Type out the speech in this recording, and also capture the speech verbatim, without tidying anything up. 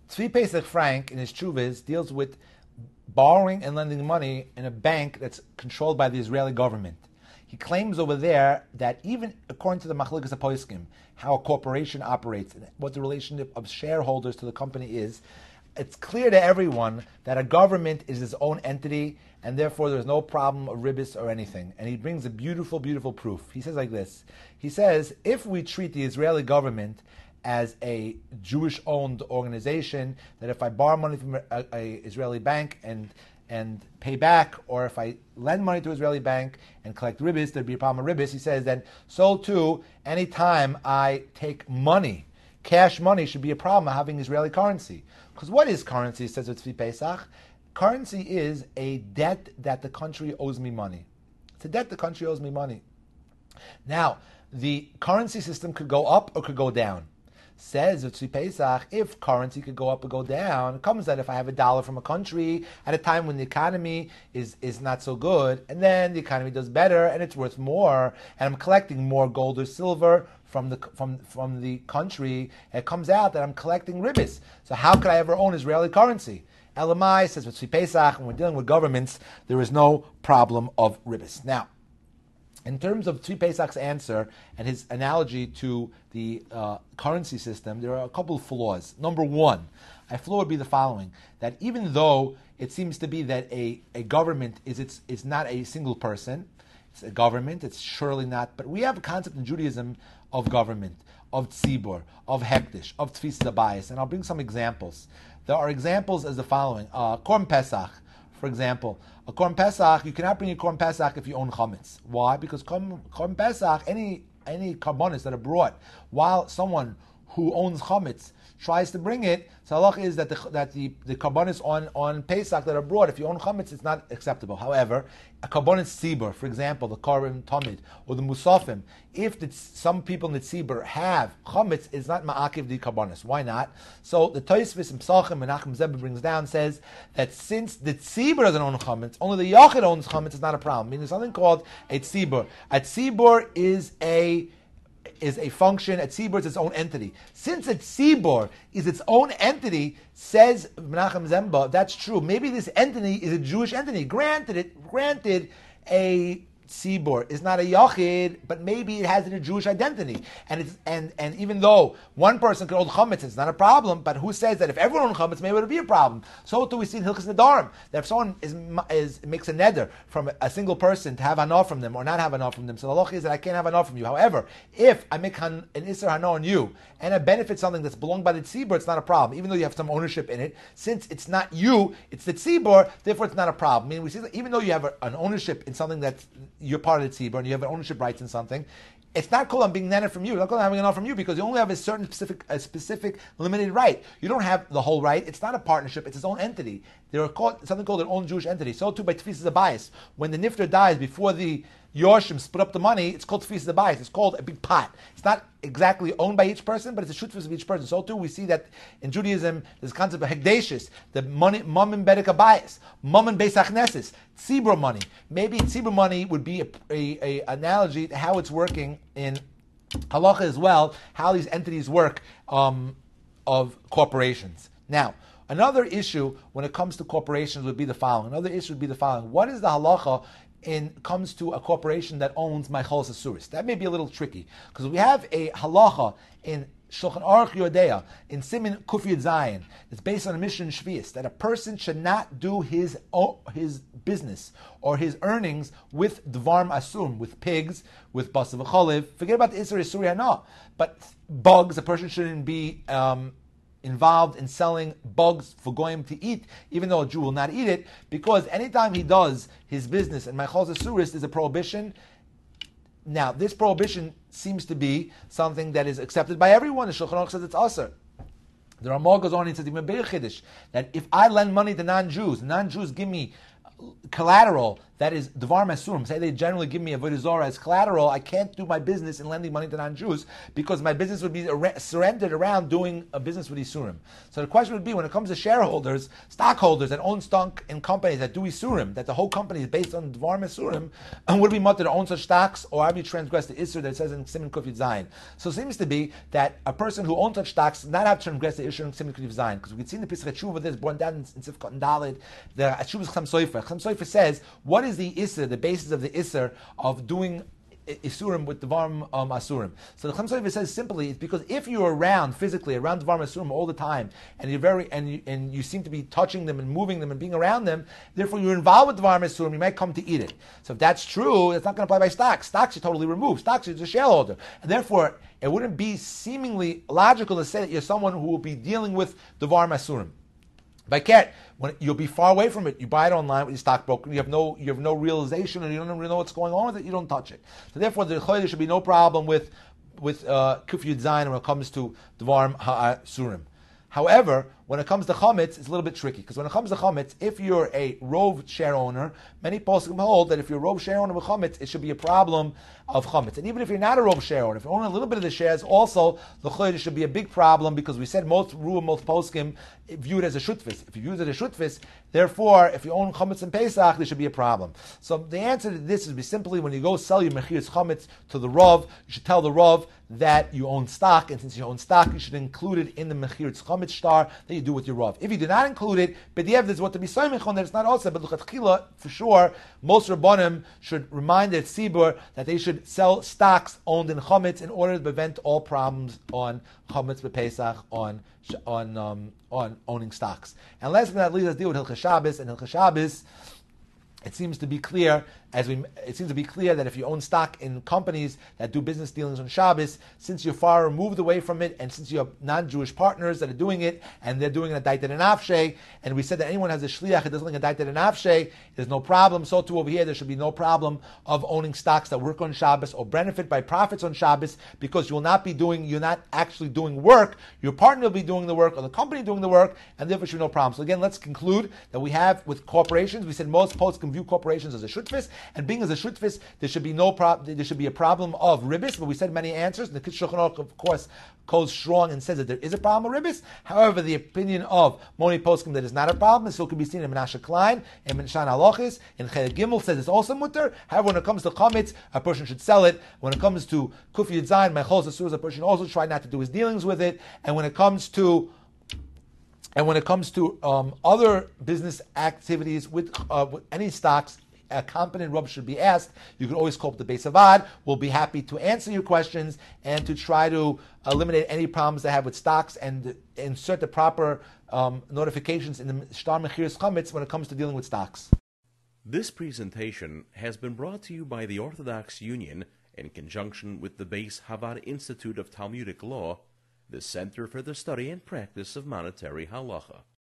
Tzvi Pesach Frank, in his Chuvas, deals with borrowing and lending money in a bank that's controlled by the Israeli government. He claims over there that even according to the Machlokas HaPoskim, how a corporation operates and what the relationship of shareholders to the company is, it's clear to everyone that a government is its own entity, and therefore there's no problem of ribis or anything. And he brings a beautiful, beautiful proof. He says like this. He says, if we treat the Israeli government as a Jewish-owned organization, that if I borrow money from a, a Israeli bank and and pay back, or if I lend money to an Israeli bank and collect ribis, there'd be a problem of ribis. He says that so too, anytime I take money, cash money should be a problem of having Israeli currency. Because what is currency, says Tzvi Pesach? Currency is a debt that the country owes me money. It's a debt the country owes me money. Now, the currency system could go up or could go down. Says Tzvi Pesach, if currency could go up or go down, it comes that if I have a dollar from a country at a time when the economy is, is not so good, and then the economy does better and it's worth more, and I'm collecting more gold or silver from the from from the country, it comes out that I'm collecting ribis. So how could I ever own Israeli currency? Elamai says Tzvi Pesach, when we're dealing with governments, there is no problem of ribis. Now, in terms of Tzvi Pesach's answer and his analogy to the uh, currency system, there are a couple of flaws. Number one, a flaw would be the following, that even though it seems to be that a, a government is it's, is not a single person, it's a government, it's surely not, but we have a concept in Judaism of government, of tzibur, of hektish, of tfis zabayis, and I'll bring some examples. There are examples as the following. Uh, Korban Pesach, for example, a Korban Pesach, you cannot bring a Korban Pesach if you own chametz. Why? Because Korban Pesach, any any karbonis that are brought while someone who owns chametz tries to bring it, so halach is that the that the, the karbonis on, on Pesach that are brought, if you own chametz, it's not acceptable. However, a karbonis tzibur, for example, the Korban Tamid or the Musafim, if the, some people in the tzibur have chametz, it's not ma'akiv the karbonis. Why not? So the Tosfos and Psachim and Nachum Zebah brings down says that since the tzibur doesn't own chametz, only the yachid owns chametz, it's not a problem. I mean, there's something called a tzibur. A tzibur is a is a function, a tzibur is its own entity. Since a tzibur is its own entity, says Menachem Zemba, that's true. Maybe this entity is a Jewish entity. Granted, it granted a tzibur is not a yachid, but maybe it has a Jewish identity. And it's and and even though one person could own chametz, it's not a problem. But who says that if everyone owns chametz, maybe it would be a problem? So too we see in Hilchos Nedarim that if someone is is makes a neder from a single person to have hana from them or not have hana from them, so the halacha is that I can't have hana from you. However, if I make an iser hana on you and I benefit something that's belonged by the tzibur, it's not a problem. Even though you have some ownership in it, since it's not you, it's the tzibur, therefore it's not a problem. I mean, we see that even though you have a, an ownership in something that's you're part of the tzibur and you have an ownership rights in something, it's not called I'm being netted from you. It's not called I'm having enough from you because you only have a certain specific, a specific limited right. You don't have the whole right. It's not a partnership. It's its own entity. There are called, something called an own Jewish entity. So too by tefis zabayis. When the nifter dies before the Yorshim split up the money, it's called tefis zabayis. It's called a big pot. It's not exactly owned by each person, but it's a shutfus of each person. So too we see that in Judaism there's a concept of hekdeshis, the money, mum and bedek abayis, mum and beis achnesis, tzibur money. Maybe tzibur money would be a, a, a analogy to how it's working in halacha as well, how these entities work um, of corporations. Now, another issue when it comes to corporations would be the following. Another issue would be the following. What is the halacha in comes to a corporation that owns Maicholos Asuris? That may be a little tricky because we have a halacha in Shulchan Aruch Yodea in Siman Kuf Yud Zayin. It's based on a mission in Shvius that a person should not do his his business or his earnings with dvarm asum, with pigs, with basav v'cholev. Forget about the Isser Isuri Hana, but bugs. A person shouldn't be um, involved in selling bugs for goyim to eat, even though a Jew will not eat it, because anytime he does his business and Maicholos Asuris is a prohibition. Now, this prohibition seems to be something that is accepted by everyone. The Shulchan Aruch says it's aser. The Ramah goes on and says that if I lend money to non-Jews, non-Jews give me collateral that is Devar Masurim. Say they generally give me Avodah Zarah as collateral, I can't do my business in lending money to non-Jews because my business would be surrendered around doing a business with Isurim. So the question would be, when it comes to shareholders, stockholders that own stock in companies that do Isurim, that the whole company is based on Devar Masurim, would it be mutter to own such stocks, or have you transgressed the Isur that says in Siman Kuf Yud Zayin? So it seems to be that a person who owns such stocks does not have to transgress the Isur in Siman Kuf Yud Zayin, because we can see in the Pesach Tshuva, this born down in Sifkat and Dalid, the Tshuva is Cham Soifer. Cham Soifer says, what is the Isur, the basis of the Isur of doing Isurim with Devarim um, Asurim? So the Cham Soifer says simply, it's because if you're around physically, around Devarim Asurim all the time, and you're very and you, and you seem to be touching them and moving them and being around them, therefore you're involved with Devarim Asurim, you might come to eat it. So if that's true, it's not going to apply by stocks. Stocks you totally remove. Stocks you're a shareholder, and therefore it wouldn't be seemingly logical to say that you're someone who will be dealing with Devarim Asurim. By cat, when you'll be far away from it, you buy it online with your stockbroker, you have no you have no realization, and you don't really know what's going on with it, you don't touch it. So therefore, there should be no problem with with uh, Kuf Yud Zayin when it comes to Devarim Ha'asurim. However, when it comes to chametz, it's a little bit tricky, because when it comes to chametz, if you're a rov share owner, many poskim hold that if you're a rov share owner with chametz, it should be a problem of chametz. And even if you're not a rov share owner, if you own a little bit of the shares, also the chayr should be a big problem, because we said most ruah, most poskim view it as a shutfis. If you use it as a shutfis, therefore, if you own chametz and pesach, there should be a problem. So the answer to this is be simply, when you go sell your mechiras chametz to the rov, you should tell the rov that you own stock, and since you own stock, you should include it in the mechiras chametz star that you do with your rov. If you do not include it, but the evidence what to be soymich on that it's not also, but l'chatchila, for sure, most rabbanim should remind their tzibur that they should sell stocks owned in chametz in order to prevent all problems on chametz b'pesach, on on um, on owning stocks. And last but not least, let's deal with Hilchos Shabbos. And Hilchos Shabbos, it seems to be clear, as we, it seems to be clear that if you own stock in companies that do business dealings on Shabbos, since you're far removed away from it, and since you have non-Jewish partners that are doing it, and they're doing a daitet and afshe, and we said that anyone has a shliach that doesn't like a daitet and afshe, there's no problem. So too over here, there should be no problem of owning stocks that work on Shabbos or benefit by profits on Shabbos, because you will not be doing, you're not actually doing work. Your partner will be doing the work, or the company doing the work, and therefore should be no problem. So again, let's conclude that we have with corporations, we said most posts can view corporations as a shutfis, and being as a shutfis, there should be no prob- there should be a problem of ribbis, but we said many answers. The Shulchan Aruch, of course, goes strong and says that there is a problem of ribbis. However, the opinion of Moni Poskim that is not a problem, and still can be seen in Menashe Klein, in Menshan Alochis, in Chelek Gimel says it's also mutter. However, when it comes to chametz, a person should sell it. When it comes to Kuf Yud Zayin, Mechol Asur, a person also try not to do his dealings with it. And when it comes to and when it comes to um, other business activities with, uh, with any stocks, a competent Rav should be asked. You can always call up the Beis Avad. We'll be happy to answer your questions and to try to eliminate any problems they have with stocks and insert the proper um, notifications in the Shtar Mechiras Chametz when it comes to dealing with stocks. This presentation has been brought to you by the Orthodox Union in conjunction with the Beis Havad Institute of Talmudic Law, the Center for the Study and Practice of Monetary Halacha.